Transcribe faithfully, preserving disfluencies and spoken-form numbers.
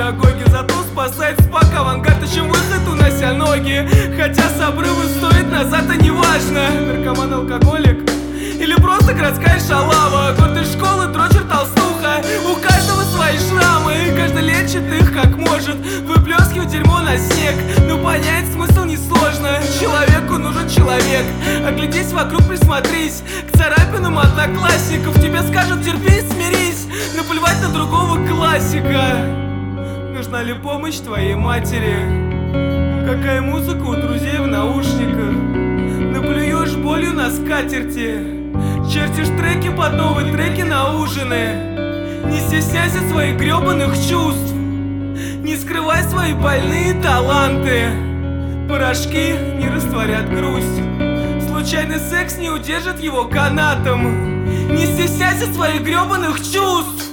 педагоги. Зато спасает спак авангард, ищем выход, унося ноги. Хотя с обрыва стоит назад, а не важно. Наркоман, алкоголик или просто городская шалава. Гордость школы, дрочер, толстуха. У каждого свои шрамы, каждый лечит их как может. Выплескивать дерьмо на снег, но понять смысл несложно. Человеку нужен человек. Оглядись вокруг, присмотрись к царапинам одноклассников. Тебе скажут: терпи, смирись. Наплевать на другого классика. Нужна ли помощь твоей матери? Какая музыка у друзей в наушниках? Наплюешь болью на скатерти. Чертишь треки под новые треки на ужины. Не стесняйся своих гребаных чувств. Не скрывай свои больные таланты. Порошки не растворят грусть. Случайный секс не удержит его канатом. Не стесняйся своих гребаных чувств.